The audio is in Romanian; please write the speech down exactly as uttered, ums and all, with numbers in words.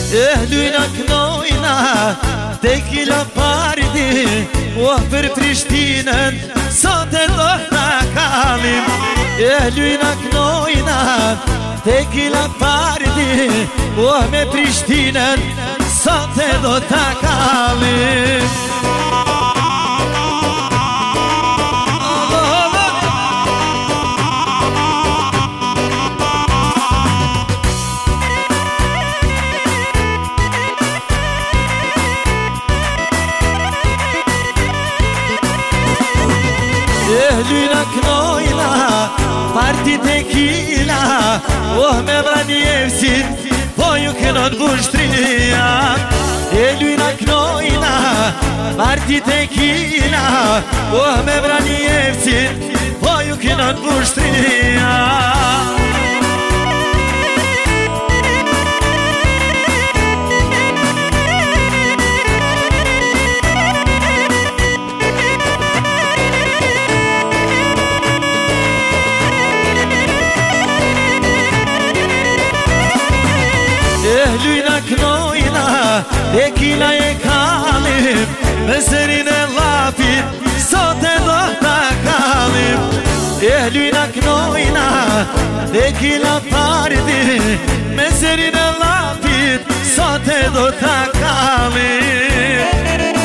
Ehluina knoina tequila party Oh për Prishtinën sot e do ta kalim Ehluina knoina tequila party Oh me Prishtinën sot e do ta kalim Ehluina knoina party tequila Oh me brani evsin po ju kënon vushtria Ehluina knoina party tequila Oh me brani evsin po ju kënon vushtria Ehluina knoina tequila e kalim Me zërin e lapit sot e do ta kalim Ehluina knoina tequila party Me zërin e lapit sot e do ta kalim